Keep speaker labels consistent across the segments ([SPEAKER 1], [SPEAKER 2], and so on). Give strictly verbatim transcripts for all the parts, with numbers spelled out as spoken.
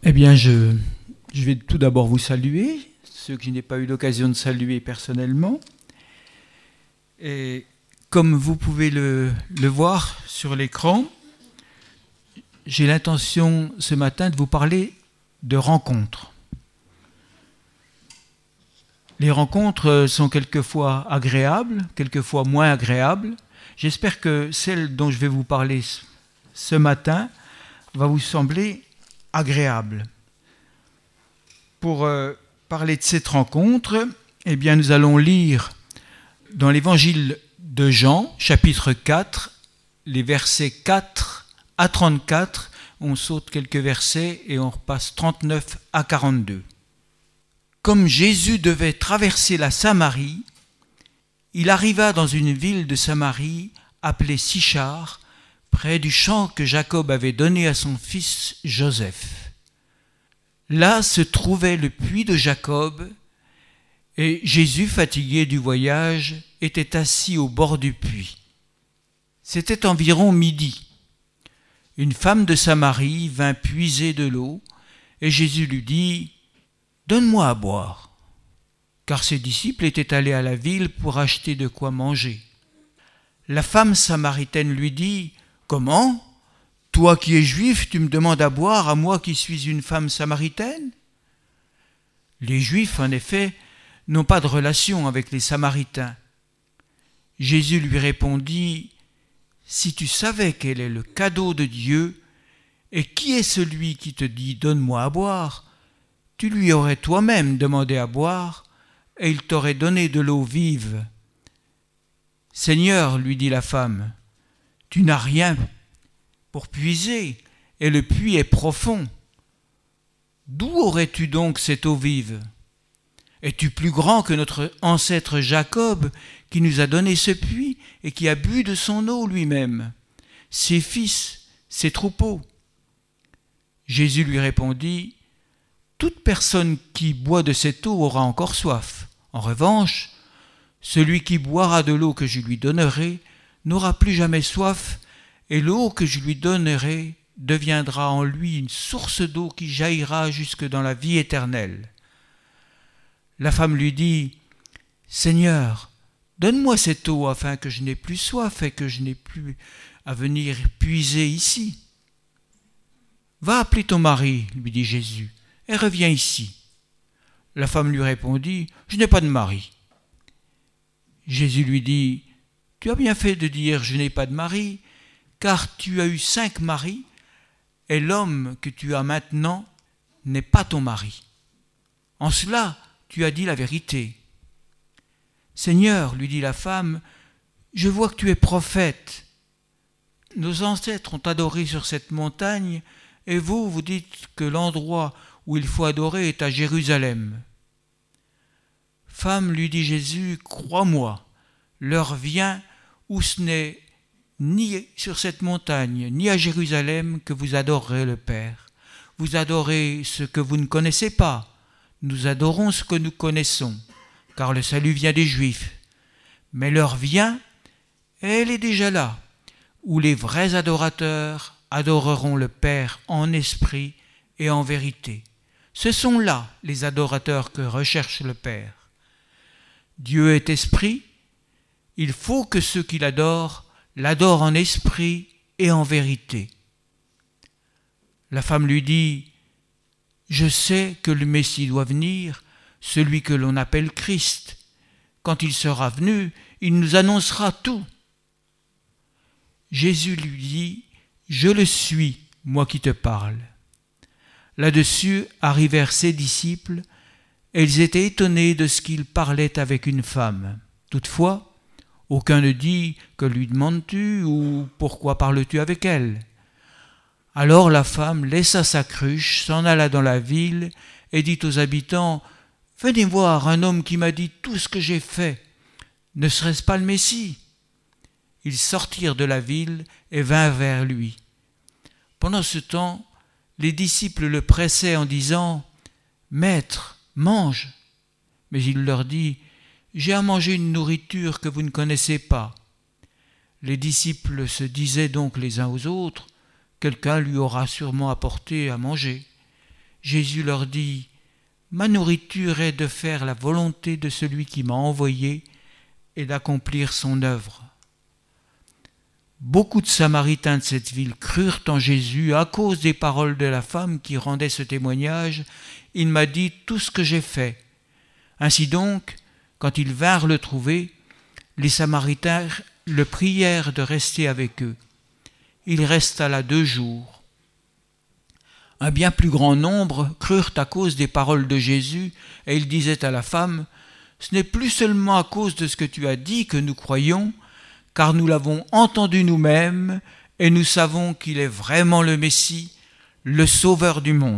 [SPEAKER 1] Eh bien, je, je vais tout d'abord vous saluer, ceux que je n'ai pas eu l'occasion de saluer personnellement. Et comme vous pouvez le, le voir sur l'écran, j'ai l'intention ce matin de vous parler de rencontres. Les rencontres sont quelquefois agréables, quelquefois moins agréables. J'espère que celle dont je vais vous parler ce matin va vous sembler agréable. Pour euh, parler de cette rencontre, eh bien, nous allons lire dans l'évangile de Jean, chapitre quatre, les versets quatre à trente-quatre. On saute quelques versets et on repasse trente-neuf à quarante-deux. Comme Jésus devait traverser la Samarie, il arriva dans une ville de Samarie appelée Sychar, près du champ que Jacob avait donné à son fils Joseph. Là se trouvait le puits de Jacob, et Jésus, fatigué du voyage, était assis au bord du puits. C'était environ midi. Une femme de Samarie vint puiser de l'eau, et Jésus lui dit « Donne-moi à boire », car ses disciples étaient allés à la ville pour acheter de quoi manger. La femme samaritaine lui dit « Comment ? Toi qui es juif, tu me demandes à boire à moi qui suis une femme samaritaine ?» Les Juifs, en effet, n'ont pas de relation avec les Samaritains. Jésus lui répondit « Si tu savais quel est le cadeau de Dieu, et qui est celui qui te dit « Donne-moi à boire », tu lui aurais toi-même demandé à boire, et il t'aurait donné de l'eau vive. « Seigneur, lui dit la femme, tu n'as rien pour puiser, et le puits est profond. D'où aurais-tu donc cette eau vive ? Es-tu plus grand que notre ancêtre Jacob, qui nous a donné ce puits et qui a bu de son eau lui-même, ses fils, ses troupeaux ?» Jésus lui répondit « Toute personne qui boit de cette eau aura encore soif. En revanche, celui qui boira de l'eau que je lui donnerai n'aura plus jamais soif, et l'eau que je lui donnerai deviendra en lui une source d'eau qui jaillira jusque dans la vie éternelle. » La femme lui dit « Seigneur, donne-moi cette eau afin que je n'ai plus soif et que je n'ai plus à venir puiser ici. »« Va appeler ton mari, lui dit Jésus, et reviens ici. » La femme lui répondit « Je n'ai pas de mari. » Jésus lui dit « Tu as bien fait de dire « Je n'ai pas de mari », car tu as eu cinq maris, et l'homme que tu as maintenant n'est pas ton mari. En cela, tu as dit la vérité. »« Seigneur, lui dit la femme, je vois que tu es prophète. Nos ancêtres ont adoré sur cette montagne, et vous, vous dites que l'endroit où il faut adorer est à Jérusalem. » Femme, lui dit Jésus, crois-moi, l'heure vient où ce n'est ni sur cette montagne, ni à Jérusalem que vous adorerez le Père. Vous adorez ce que vous ne connaissez pas. Nous adorons ce que nous connaissons, car le salut vient des Juifs. Mais l'heure vient, et elle est déjà là, où les vrais adorateurs adoreront le Père en esprit et en vérité. Ce sont là les adorateurs que recherche le Père. Dieu est esprit, il faut que ceux qui l'adorent l'adorent en esprit et en vérité. La femme lui dit « Je sais que le Messie doit venir, celui que l'on appelle Christ. Quand il sera venu, il nous annoncera tout. » Jésus lui dit « Je le suis, moi qui te parle. » Là-dessus arrivèrent ses disciples, et ils étaient étonnés de ce qu'il parlait avec une femme. Toutefois, aucun ne dit « Que lui demandes-tu » ou « Pourquoi parles-tu avec elle ?» Alors la femme laissa sa cruche, s'en alla dans la ville et dit aux habitants « Venez voir un homme qui m'a dit tout ce que j'ai fait. Ne serait-ce pas le Messie ?» Ils sortirent de la ville et vinrent vers lui. Pendant ce temps, les disciples le pressaient en disant « Maître, mange !» Mais il leur dit « J'ai à manger une nourriture que vous ne connaissez pas. » Les disciples se disaient donc les uns aux autres « Quelqu'un lui aura sûrement apporté à manger. » Jésus leur dit « Ma nourriture est de faire la volonté de celui qui m'a envoyé et d'accomplir son œuvre. » Beaucoup de Samaritains de cette ville crurent en Jésus à cause des paroles de la femme qui rendait ce témoignage. « Il m'a dit tout ce que j'ai fait. » Ainsi donc, quand ils vinrent le trouver, les Samaritains le prièrent de rester avec eux. Il resta là deux jours. Un bien plus grand nombre crurent à cause des paroles de Jésus, et il disait à la femme, « Ce n'est plus seulement à cause de ce que tu as dit que nous croyons, car nous l'avons entendu nous-mêmes, et nous savons qu'il est vraiment le Messie, le Sauveur du monde. »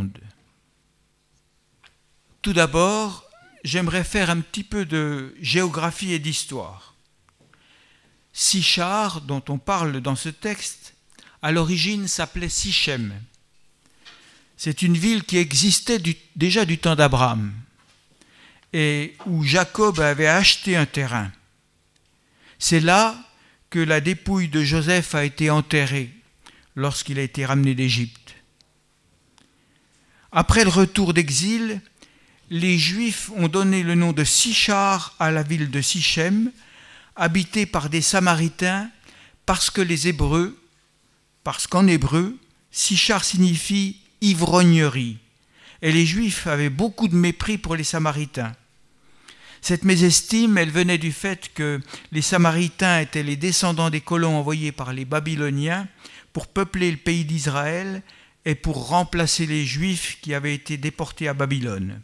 [SPEAKER 1] Tout d'abord, j'aimerais faire un petit peu de géographie et d'histoire. Sichar, dont on parle dans ce texte, à l'origine s'appelait Sichem. C'est une ville qui existait du, déjà du temps d'Abraham et où Jacob avait acheté un terrain. C'est là que la dépouille de Joseph a été enterrée lorsqu'il a été ramené d'Égypte. Après le retour d'exil, les Juifs ont donné le nom de Sichar à la ville de Sichem, habitée par des Samaritains, parce que les Hébreux, parce qu'en hébreu, Sichar signifie ivrognerie, et les Juifs avaient beaucoup de mépris pour les Samaritains. Cette mésestime, elle venait du fait que les Samaritains étaient les descendants des colons envoyés par les Babyloniens pour peupler le pays d'Israël et pour remplacer les Juifs qui avaient été déportés à Babylone.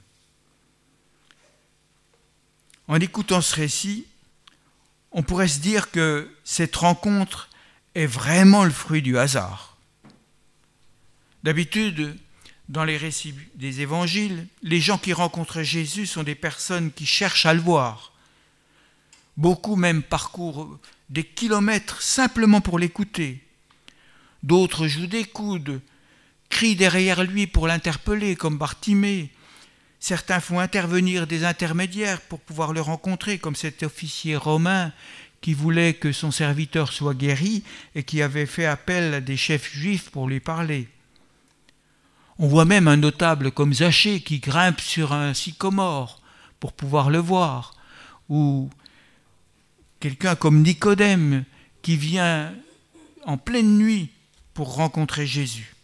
[SPEAKER 1] En écoutant ce récit, on pourrait se dire que cette rencontre est vraiment le fruit du hasard. D'habitude, dans les récits des évangiles, les gens qui rencontrent Jésus sont des personnes qui cherchent à le voir. Beaucoup même parcourent des kilomètres simplement pour l'écouter. D'autres jouent des coudes, crient derrière lui pour l'interpeller, comme Bartimée. Certains font intervenir des intermédiaires pour pouvoir le rencontrer, comme cet officier romain qui voulait que son serviteur soit guéri et qui avait fait appel à des chefs juifs pour lui parler. On voit même un notable comme Zachée qui grimpe sur un sycomore pour pouvoir le voir, ou quelqu'un comme Nicodème qui vient en pleine nuit pour rencontrer Jésus.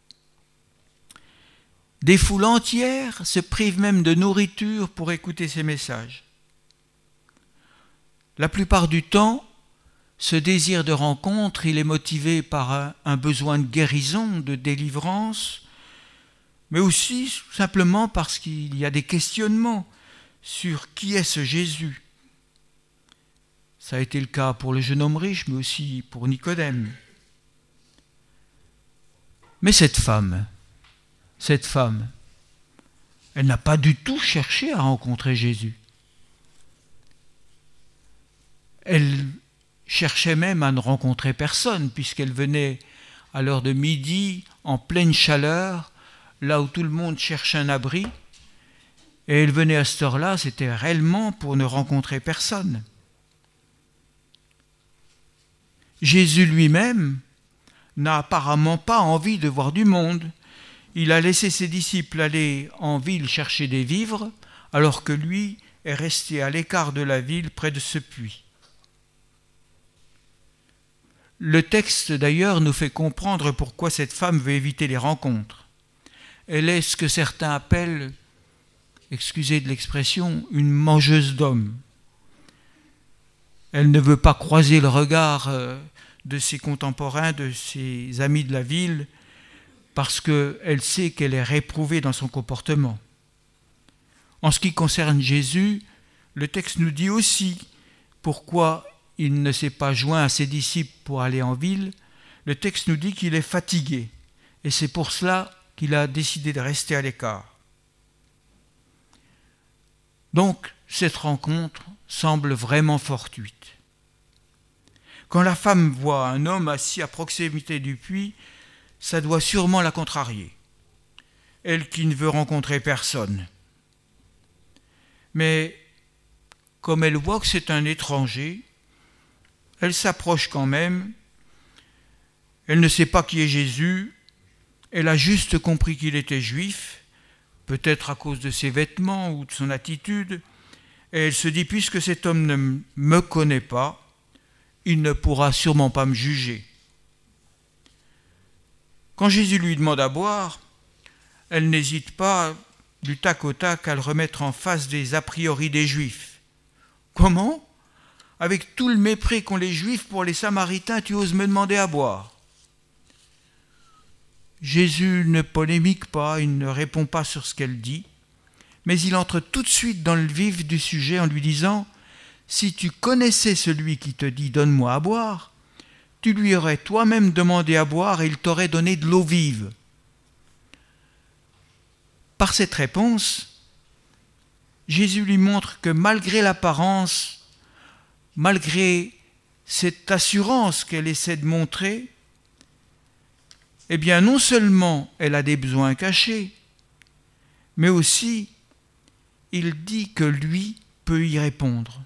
[SPEAKER 1] Des foules entières se privent même de nourriture pour écouter ces messages. La plupart du temps, ce désir de rencontre, il est motivé par un, un besoin de guérison, de délivrance, mais aussi simplement parce qu'il y a des questionnements sur qui est ce Jésus. Ça a été le cas pour le jeune homme riche, mais aussi pour Nicodème. Mais cette femme, cette femme, elle n'a pas du tout cherché à rencontrer Jésus. Elle cherchait même à ne rencontrer personne, puisqu'elle venait à l'heure de midi, en pleine chaleur, là où tout le monde cherche un abri, et elle venait à cette heure-là, c'était réellement pour ne rencontrer personne. Jésus lui-même n'a apparemment pas envie de voir du monde. Il a laissé ses disciples aller en ville chercher des vivres, alors que lui est resté à l'écart de la ville près de ce puits. Le texte d'ailleurs nous fait comprendre pourquoi cette femme veut éviter les rencontres. Elle est ce que certains appellent, excusez de l'expression, une mangeuse d'hommes. Elle ne veut pas croiser le regard de ses contemporains, de ses amis de la ville, parce qu'elle sait qu'elle est réprouvée dans son comportement. En ce qui concerne Jésus, le texte nous dit aussi pourquoi il ne s'est pas joint à ses disciples pour aller en ville. Le texte nous dit qu'il est fatigué, et c'est pour cela qu'il a décidé de rester à l'écart. Donc, cette rencontre semble vraiment fortuite. Quand la femme voit un homme assis à proximité du puits, ça doit sûrement la contrarier. Elle qui ne veut rencontrer personne. Mais comme elle voit que c'est un étranger, elle s'approche quand même. Elle ne sait pas qui est Jésus. Elle a juste compris qu'il était juif, peut-être à cause de ses vêtements ou de son attitude, et elle se dit, puisque cet homme ne me connaît pas, il ne pourra sûrement pas me juger. Quand Jésus lui demande à boire, elle n'hésite pas du tac au tac à le remettre en face des a priori des Juifs. Comment ? Avec tout le mépris qu'ont les Juifs pour les Samaritains, tu oses me demander à boire ? Jésus ne polémique pas, il ne répond pas sur ce qu'elle dit, mais il entre tout de suite dans le vif du sujet en lui disant « Si tu connaissais celui qui te dit « donne-moi à boire », tu lui aurais toi-même demandé à boire et il t'aurait donné de l'eau vive. » Par cette réponse, Jésus lui montre que malgré l'apparence, malgré cette assurance qu'elle essaie de montrer, eh bien non seulement elle a des besoins cachés, mais aussi il dit que lui peut y répondre.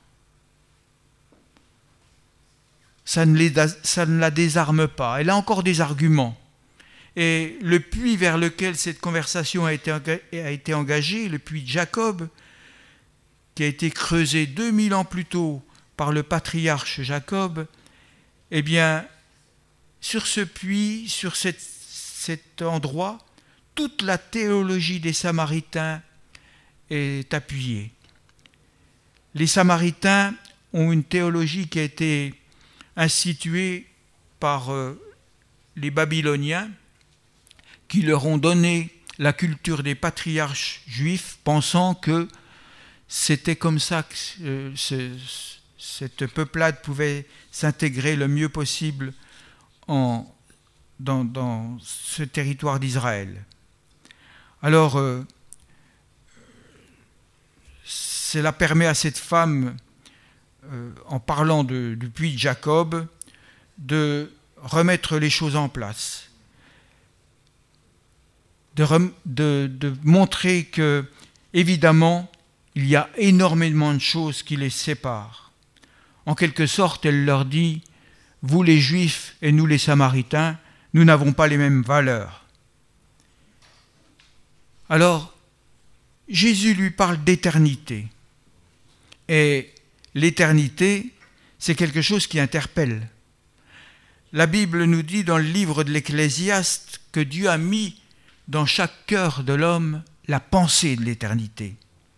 [SPEAKER 1] Ça ne, les, ça ne la désarme pas, elle a encore des arguments. Et le puits vers lequel cette conversation a été, a été engagée, le puits de Jacob, qui a été creusé deux mille ans plus tôt par le patriarche Jacob, eh bien, sur ce puits, sur cette, cet endroit, toute la théologie des Samaritains est appuyée. Les Samaritains ont une théologie qui a été instituée par euh, les Babyloniens, qui leur ont donné la culture des patriarches juifs, pensant que c'était comme ça que euh, ce, cette peuplade pouvait s'intégrer le mieux possible en, dans, dans ce territoire d'Israël. Alors, euh, cela permet à cette femme, euh, en parlant de, du puits de Jacob, de remettre les choses en place, de, rem, de, de montrer que, évidemment, il y a énormément de choses qui les séparent. En quelque sorte, elle leur dit, vous les Juifs et nous les Samaritains, nous n'avons pas les mêmes valeurs. Alors, Jésus lui parle d'éternité. Et l'éternité, c'est quelque chose qui interpelle. La Bible nous dit dans le livre de l'Ecclésiaste que Dieu a mis dans chaque cœur de l'homme la pensée de l'éternité.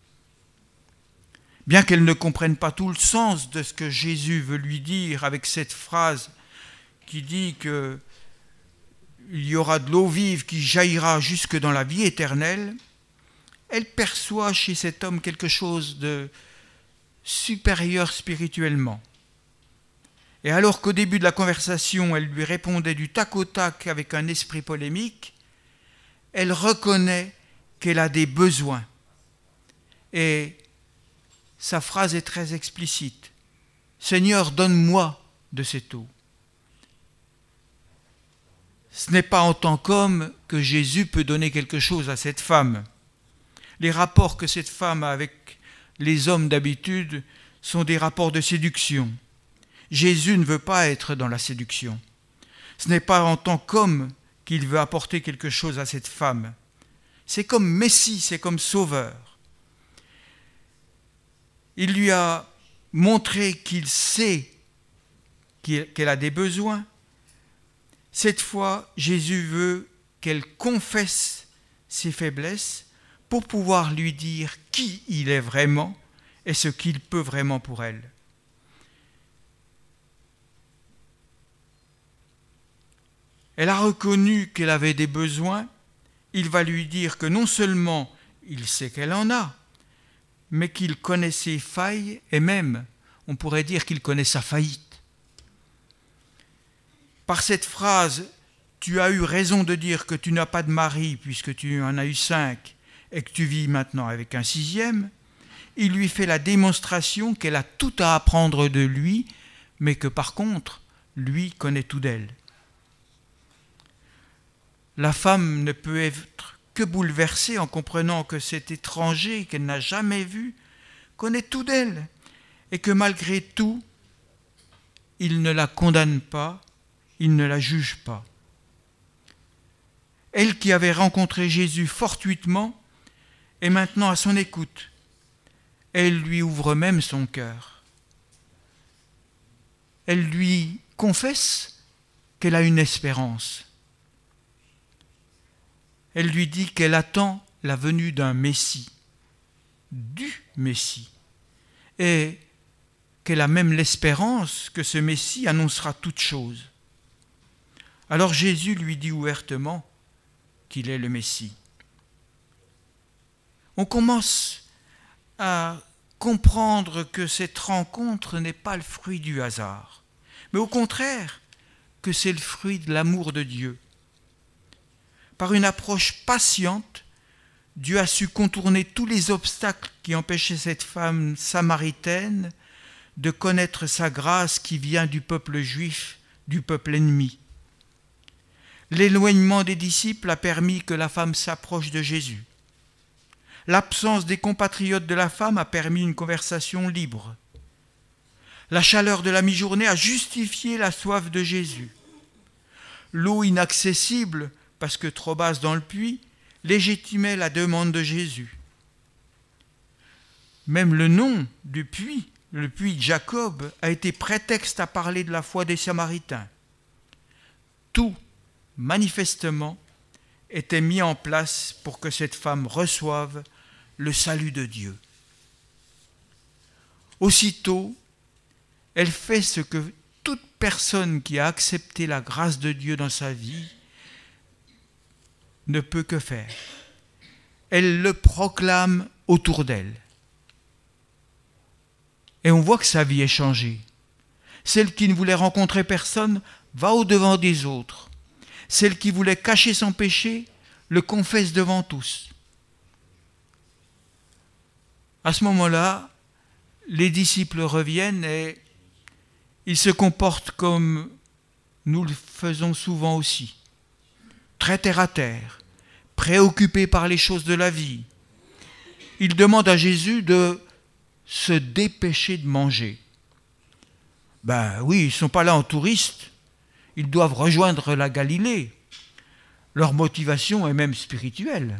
[SPEAKER 1] Bien qu'elle ne comprenne pas tout le sens de ce que Jésus veut lui dire avec cette phrase qui dit qu'il y aura de l'eau vive qui jaillira jusque dans la vie éternelle, elle perçoit chez cet homme quelque chose de supérieur spirituellement. Et alors qu'au début de la conversation, elle lui répondait du tac au tac avec un esprit polémique, elle reconnaît qu'elle a des besoins. Et sa phrase est très explicite. « Seigneur, donne-moi de cette eau. » Ce n'est pas en tant qu'homme que Jésus peut donner quelque chose à cette femme. Les rapports que cette femme a avec les hommes d'habitude sont des rapports de séduction. Jésus ne veut pas être dans la séduction. Ce n'est pas en tant qu'homme qu'il veut apporter quelque chose à cette femme. C'est comme Messie, c'est comme Sauveur. Il lui a montré qu'il sait qu'elle a des besoins. Cette fois, Jésus veut qu'elle confesse ses faiblesses pour pouvoir lui dire qui il est vraiment et ce qu'il peut vraiment pour elle. Elle a reconnu qu'elle avait des besoins. Il va lui dire que non seulement il sait qu'elle en a, mais qu'il connaît ses failles et même, on pourrait dire qu'il connaît sa faillite. Par cette phrase, tu as eu raison de dire que tu n'as pas de mari puisque tu en as eu cinq et que tu vis maintenant avec un sixième, il lui fait la démonstration qu'elle a tout à apprendre de lui, mais que par contre, lui connaît tout d'elle. La femme ne peut être que bouleversée en comprenant que cet étranger qu'elle n'a jamais vu connaît tout d'elle et que malgré tout, il ne la condamne pas, il ne la juge pas. Elle qui avait rencontré Jésus fortuitement, est maintenant à son écoute. Elle lui ouvre même son cœur. Elle lui confesse qu'elle a une espérance. Elle lui dit qu'elle attend la venue d'un Messie, du Messie, et qu'elle a même l'espérance que ce Messie annoncera toutes choses. Alors Jésus lui dit ouvertement qu'il est le Messie. On commence à comprendre que cette rencontre n'est pas le fruit du hasard, mais au contraire que c'est le fruit de l'amour de Dieu. Par une approche patiente, Dieu a su contourner tous les obstacles qui empêchaient cette femme samaritaine de connaître sa grâce qui vient du peuple juif, du peuple ennemi. L'éloignement des disciples a permis que la femme s'approche de Jésus. L'absence des compatriotes de la femme a permis une conversation libre. La chaleur de la mi-journée a justifié la soif de Jésus. L'eau inaccessible, parce que trop basse dans le puits, légitimait la demande de Jésus. Même le nom du puits, le puits de Jacob, a été prétexte à parler de la foi des Samaritains. Tout, manifestement, était mis en place pour que cette femme reçoive le salut de Dieu. Aussitôt, elle fait ce que toute personne qui a accepté la grâce de Dieu dans sa vie ne peut que faire. Elle le proclame autour d'elle. Et on voit que sa vie est changée. Celle qui ne voulait rencontrer personne va au-devant des autres. Celle qui voulait cacher son péché le confesse devant tous. À ce moment-là, les disciples reviennent et ils se comportent comme nous le faisons souvent aussi. Très terre à terre, préoccupés par les choses de la vie. Ils demandent à Jésus de se dépêcher de manger. Ben oui, ils ne sont pas là en touristes. Ils doivent rejoindre la Galilée. Leur motivation est même spirituelle.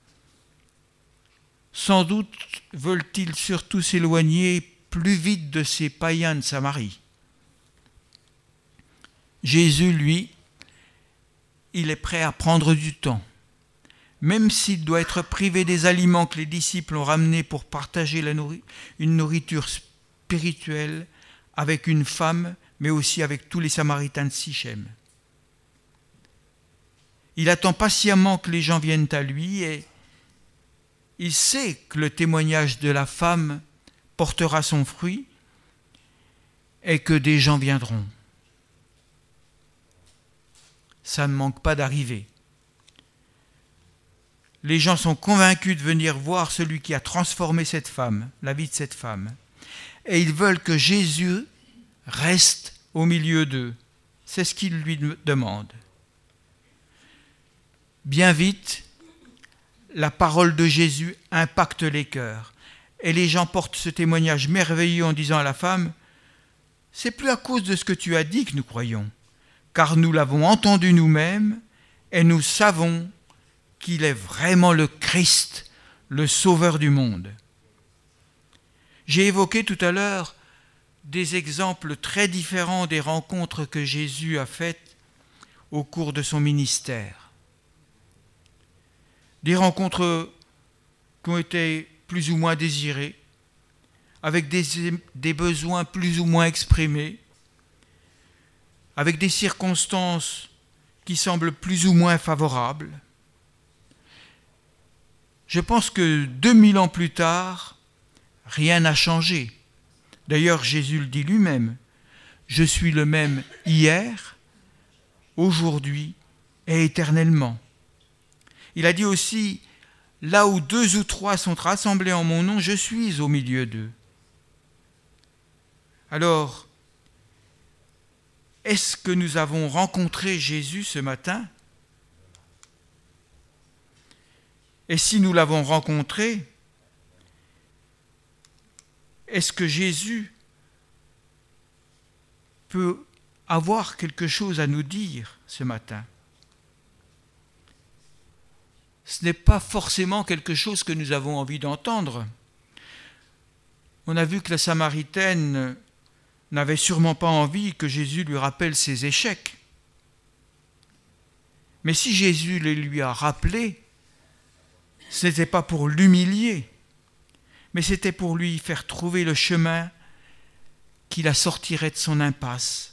[SPEAKER 1] Sans doute veulent-ils surtout s'éloigner plus vite de ces païens de Samarie. Jésus, lui, il est prêt à prendre du temps. Même s'il doit être privé des aliments que les disciples ont ramenés pour partager la nourri- une nourriture spirituelle avec une femme, mais aussi avec tous les Samaritains de Sichem. Il attend patiemment que les gens viennent à lui et il sait que le témoignage de la femme portera son fruit et que des gens viendront. Ça ne manque pas d'arriver. Les gens sont convaincus de venir voir celui qui a transformé cette femme, la vie de cette femme. Et ils veulent que Jésus reste au milieu d'eux. C'est ce qu'ils lui demandent. Bien vite, la parole de Jésus impacte les cœurs. Et les gens portent ce témoignage merveilleux en disant à la femme, « C'est plus à cause de ce que tu as dit que nous croyons, car nous l'avons entendu nous-mêmes et nous savons qu'il est vraiment le Christ, le Sauveur du monde. » J'ai évoqué tout à l'heure des exemples très différents des rencontres que Jésus a faites au cours de son ministère. Des rencontres qui ont été plus ou moins désirées, avec des, des besoins plus ou moins exprimés, avec des circonstances qui semblent plus ou moins favorables. Je pense que deux mille ans plus tard, rien n'a changé. D'ailleurs, Jésus le dit lui-même, « Je suis le même hier, aujourd'hui et éternellement. » Il a dit aussi, « Là où deux ou trois sont rassemblés en mon nom, je suis au milieu d'eux. » Alors, est-ce que nous avons rencontré Jésus ce matin ? Et si nous l'avons rencontré, est-ce que Jésus peut avoir quelque chose à nous dire ce matin ? ce n'est pas forcément quelque chose que nous avons envie d'entendre. On a vu que la Samaritaine n'avait sûrement pas envie que Jésus lui rappelle ses échecs. Mais si Jésus les lui a rappelés, ce n'était pas pour l'humilier, mais c'était pour lui faire trouver le chemin qui la sortirait de son impasse.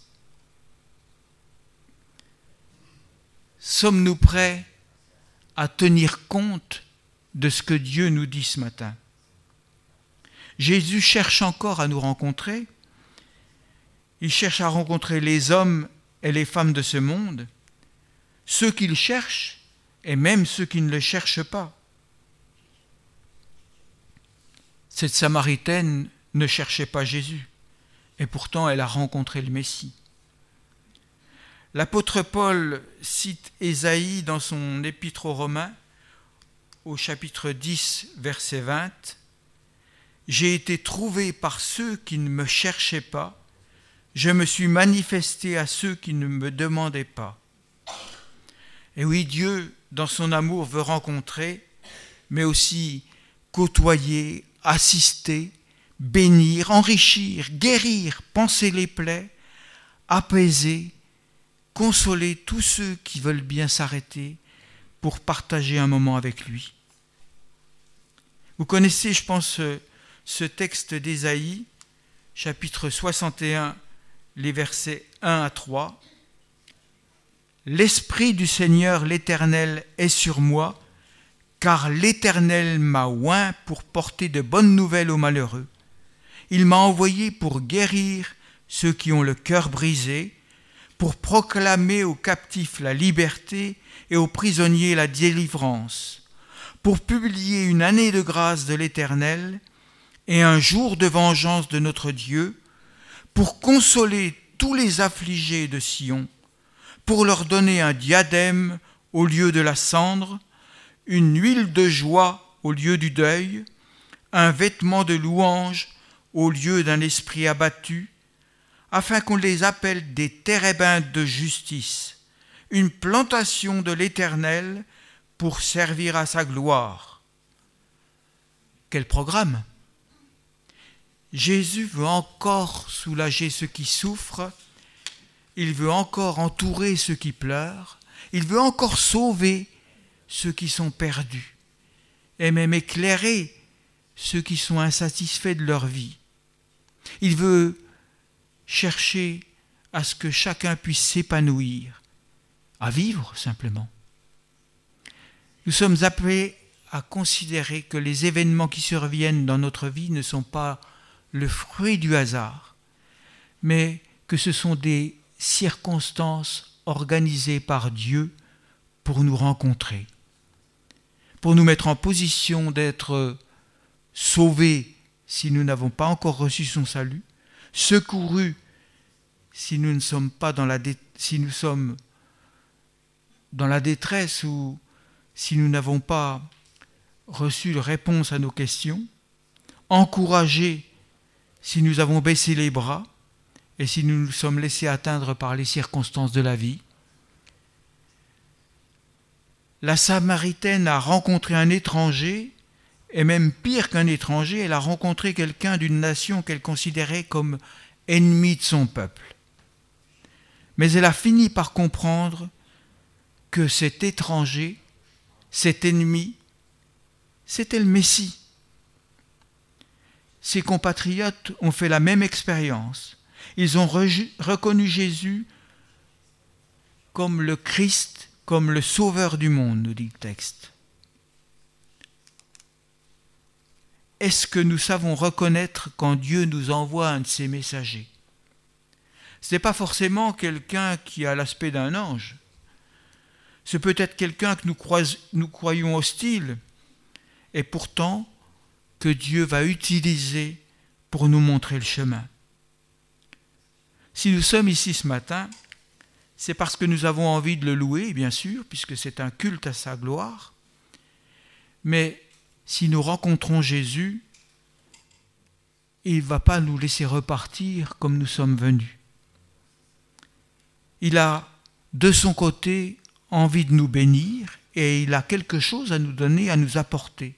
[SPEAKER 1] Sommes-nous prêts à tenir compte de ce que Dieu nous dit ce matin? Jésus cherche encore à nous rencontrer. Il cherche à rencontrer les hommes et les femmes de ce monde, ceux qu'il cherche et même ceux qui ne le cherchent pas. Cette Samaritaine ne cherchait pas Jésus, et pourtant elle a rencontré le Messie. L'apôtre Paul cite Ésaïe dans son épître aux Romains, au chapitre dix, verset vingt. « J'ai été trouvé par ceux qui ne me cherchaient pas, je me suis manifesté à ceux qui ne me demandaient pas. » Et oui, Dieu, dans son amour, veut rencontrer, mais aussi côtoyer, assister, bénir, enrichir, guérir, panser les plaies, apaiser, consoler tous ceux qui veulent bien s'arrêter pour partager un moment avec lui. Vous connaissez, je pense, ce texte d'Ésaïe, chapitre soixante et un, les versets un à trois. « L'Esprit du Seigneur l'Éternel est sur moi, car l'Éternel m'a oint pour porter de bonnes nouvelles aux malheureux. Il m'a envoyé pour guérir ceux qui ont le cœur brisé, pour proclamer aux captifs la liberté et aux prisonniers la délivrance, pour publier une année de grâce de l'Éternel et un jour de vengeance de notre Dieu, pour consoler tous les affligés de Sion, pour leur donner un diadème au lieu de la cendre, une huile de joie au lieu du deuil, un vêtement de louange au lieu d'un esprit abattu, afin qu'on les appelle des térébintes de justice, une plantation de l'Éternel pour servir à sa gloire. » Quel programme! Jésus veut encore soulager ceux qui souffrent, il veut encore entourer ceux qui pleurent, il veut encore sauver ceux qui sont perdus, et même éclairer ceux qui sont insatisfaits de leur vie. Il veut chercher à ce que chacun puisse s'épanouir, à vivre simplement. Nous sommes appelés à considérer que les événements qui surviennent dans notre vie ne sont pas le fruit du hasard, mais que ce sont des circonstances organisées par Dieu pour nous rencontrer, pour nous mettre en position d'être sauvés si nous n'avons pas encore reçu son salut, secourus si nous ne sommes pas dans la dé- si nous sommes dans la détresse ou si nous n'avons pas reçu de réponse à nos questions, encouragés si nous avons baissé les bras et si nous nous sommes laissés atteindre par les circonstances de la vie. La Samaritaine a rencontré un étranger, et même pire qu'un étranger, elle a rencontré quelqu'un d'une nation qu'elle considérait comme ennemi de son peuple. Mais elle a fini par comprendre que cet étranger, cet ennemi, c'était le Messie. Ses compatriotes ont fait la même expérience. Ils ont re- reconnu Jésus comme le Christ, comme le Sauveur du monde, nous dit le texte. Est-ce que nous savons reconnaître quand Dieu nous envoie un de ses messagers? Ce n'est pas forcément quelqu'un qui a l'aspect d'un ange. C'est peut-être quelqu'un que nous, crois- nous croyons hostile, et pourtant que Dieu va utiliser pour nous montrer le chemin. Si nous sommes ici ce matin, c'est parce que nous avons envie de le louer, bien sûr, puisque c'est un culte à sa gloire. Mais si nous rencontrons Jésus, il ne va pas nous laisser repartir comme nous sommes venus. Il a, de son côté, envie de nous bénir et il a quelque chose à nous donner, à nous apporter.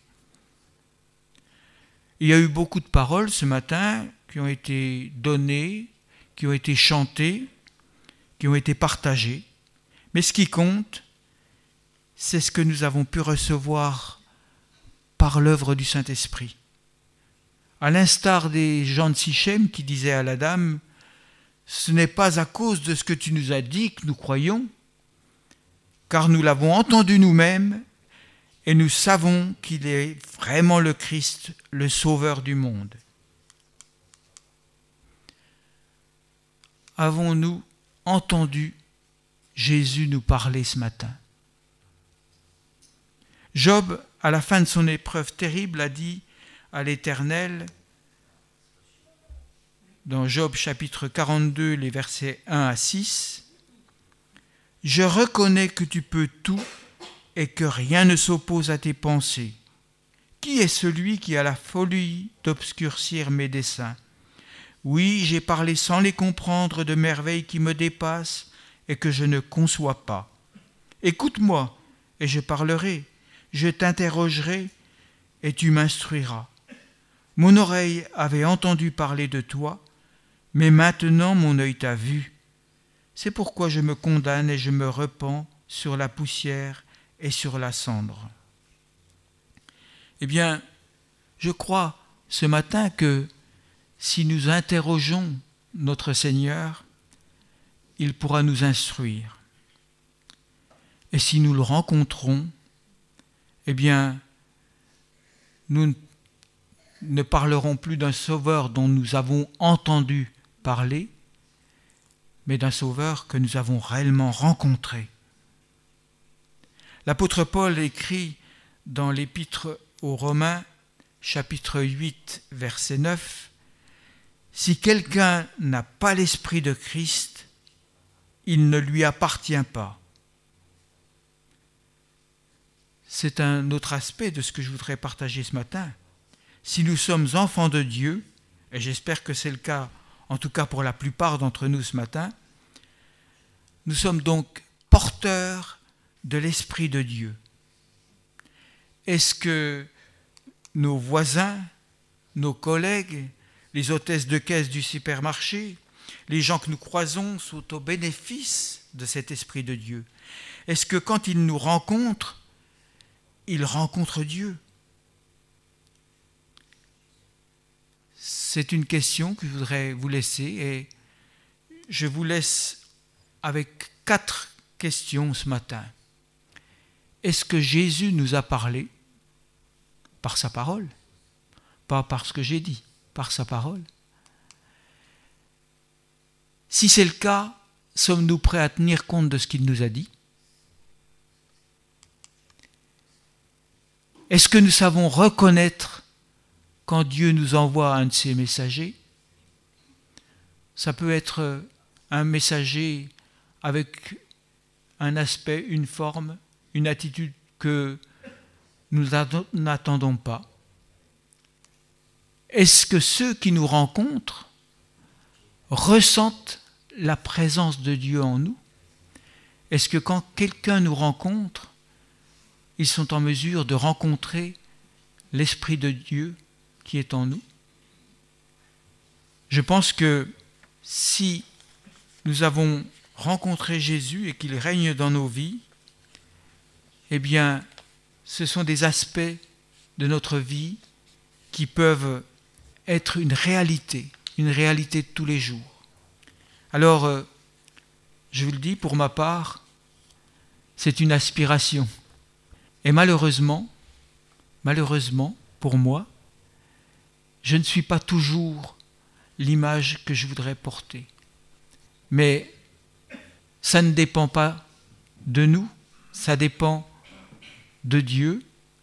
[SPEAKER 1] Il y a eu beaucoup de paroles ce matin qui ont été données, qui ont été chantées, qui ont été partagées. Mais ce qui compte, c'est ce que nous avons pu recevoir par l'œuvre du Saint-Esprit. À l'instar des gens de Sichem qui disaient à la dame, « Ce n'est pas à cause de ce que tu nous as dit que nous croyons, car nous l'avons entendu nous-mêmes et nous savons qu'il est vraiment le Christ, le Sauveur du monde. » Avons-nous entendu Jésus nous parler ce matin? Job, à la fin de son épreuve terrible, a dit à l'Éternel, dans Job chapitre quarante-deux, les versets un à six, « Je reconnais que tu peux tout et que rien ne s'oppose à tes pensées. Qui est celui qui a la folie d'obscurcir mes desseins? Oui, j'ai parlé sans les comprendre de merveilles qui me dépassent et que je ne conçois pas. Écoute-moi et je parlerai, je t'interrogerai et tu m'instruiras. Mon oreille avait entendu parler de toi, mais maintenant mon œil t'a vu. C'est pourquoi je me condamne et je me repens sur la poussière et sur la cendre. » Eh bien, je crois ce matin que si nous interrogeons notre Seigneur, il pourra nous instruire. Et si nous le rencontrons, eh bien, nous ne parlerons plus d'un sauveur dont nous avons entendu parler, mais d'un sauveur que nous avons réellement rencontré. L'apôtre Paul écrit dans l'épître aux Romains, chapitre huit, verset neuf, « Si quelqu'un n'a pas l'esprit de Christ, il ne lui appartient pas. » C'est un autre aspect de ce que je voudrais partager ce matin. Si nous sommes enfants de Dieu, et j'espère que c'est le cas, en tout cas pour la plupart d'entre nous ce matin, nous sommes donc porteurs de l'Esprit de Dieu. Est-ce que nos voisins, nos collègues, les hôtesses de caisse du supermarché, les gens que nous croisons sont au bénéfice de cet Esprit de Dieu? Est-ce que quand ils nous rencontrent, ils rencontrent Dieu? C'est une question que je voudrais vous laisser et je vous laisse avec quatre questions ce matin. Est-ce que Jésus nous a parlé par sa parole? Pas par ce que j'ai dit, par sa parole. Si c'est le cas, sommes-nous prêts à tenir compte de ce qu'il nous a dit? Est-ce que nous savons reconnaître quand Dieu nous envoie un de ses messagers? Ça peut être un messager avec un aspect, une forme, une attitude que nous n'attendons pas. Est-ce que ceux qui nous rencontrent ressentent la présence de Dieu en nous? Est-ce que quand quelqu'un nous rencontre, ils sont en mesure de rencontrer l'Esprit de Dieu qui est en nous? Je pense que si nous avons rencontré Jésus et qu'il règne dans nos vies, eh bien, ce sont des aspects de notre vie qui peuvent être une réalité, une réalité de tous les jours. Alors, euh, je vous le dis, pour ma part, c'est une aspiration. Et malheureusement, malheureusement, pour moi, je ne suis pas toujours l'image que je voudrais porter. Mais ça ne dépend pas de nous, ça dépend de Dieu.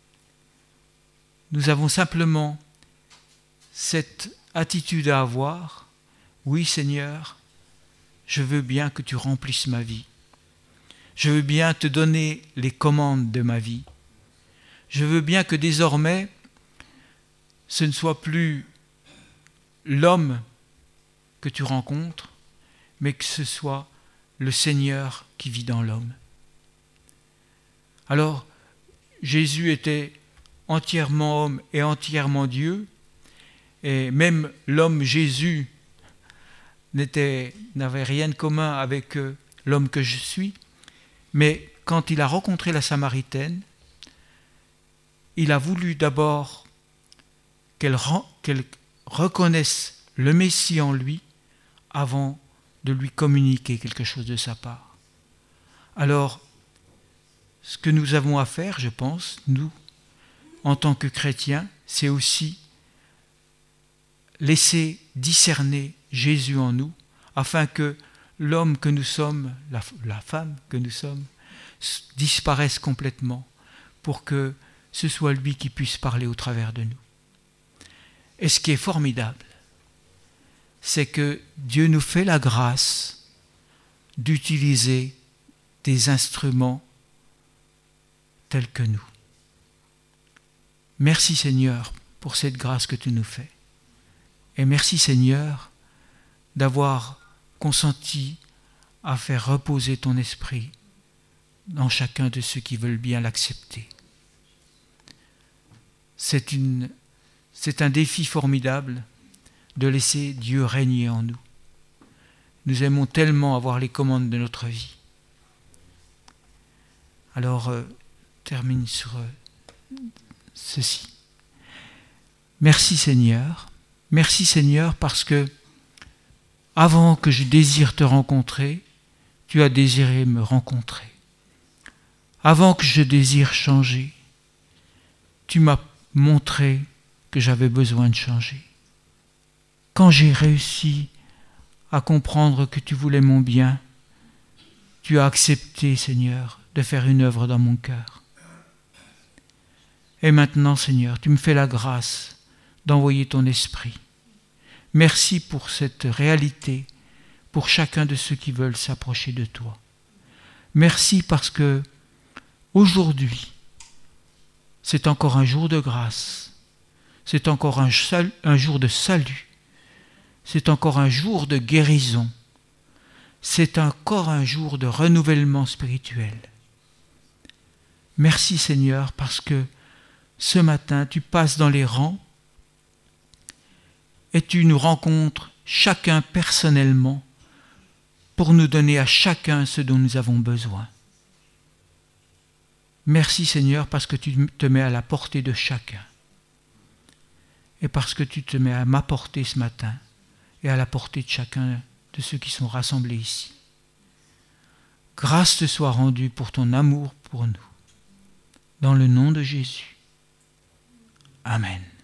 [SPEAKER 1] Nous avons simplement cette attitude à avoir. Oui, Seigneur, je veux bien que tu remplisses ma vie. Je veux bien te donner les commandes de ma vie. Je veux bien que désormais, ce ne soit plus l'homme que tu rencontres, mais que ce soit le Seigneur qui vit dans l'homme. Alors, Jésus était entièrement homme et entièrement Dieu, et même l'homme Jésus n'était, n'avait rien de commun avec euh, l'homme que je suis, mais quand il a rencontré la Samaritaine, il a voulu d'abord qu'elle, qu'elle reconnaisse le Messie en lui avant de lui communiquer quelque chose de sa part. Alors, ce que nous avons à faire, je pense, nous, en tant que chrétiens, c'est aussi laisser discerner Jésus en nous, afin que l'homme que nous sommes, la, la femme que nous sommes, disparaisse complètement, pour que ce soit lui qui puisse parler au travers de nous. Et ce qui est formidable, c'est que Dieu nous fait la grâce d'utiliser des instruments tels que nous. Merci Seigneur pour cette grâce que tu nous fais. Et merci Seigneur d'avoir consenti à faire reposer ton esprit dans chacun de ceux qui veulent bien l'accepter. C'est, une, c'est un défi formidable de laisser Dieu régner en nous. Nous aimons tellement avoir les commandes de notre vie. Alors, euh, termine sur euh, ceci. Merci Seigneur. Merci Seigneur parce que avant que je désire te rencontrer, tu as désiré me rencontrer. Avant que je désire changer, tu m'as montré que j'avais besoin de changer. Quand j'ai réussi à comprendre que tu voulais mon bien, tu as accepté, Seigneur, de faire une œuvre dans mon cœur. Et maintenant, Seigneur, tu me fais la grâce d'envoyer ton esprit. Merci pour cette réalité, pour chacun de ceux qui veulent s'approcher de toi. Merci parce que aujourd'hui, c'est encore un jour de grâce, c'est encore un, sal- un jour de salut, c'est encore un jour de guérison, c'est encore un jour de renouvellement spirituel. Merci Seigneur parce que ce matin, tu passes dans les rangs et tu nous rencontres chacun personnellement pour nous donner à chacun ce dont nous avons besoin. Merci Seigneur parce que tu te mets à la portée de chacun et parce que tu te mets à ma portée ce matin et à la portée de chacun de ceux qui sont rassemblés ici. Grâce te soit rendue pour ton amour pour nous. Dans le nom de Jésus. Amen.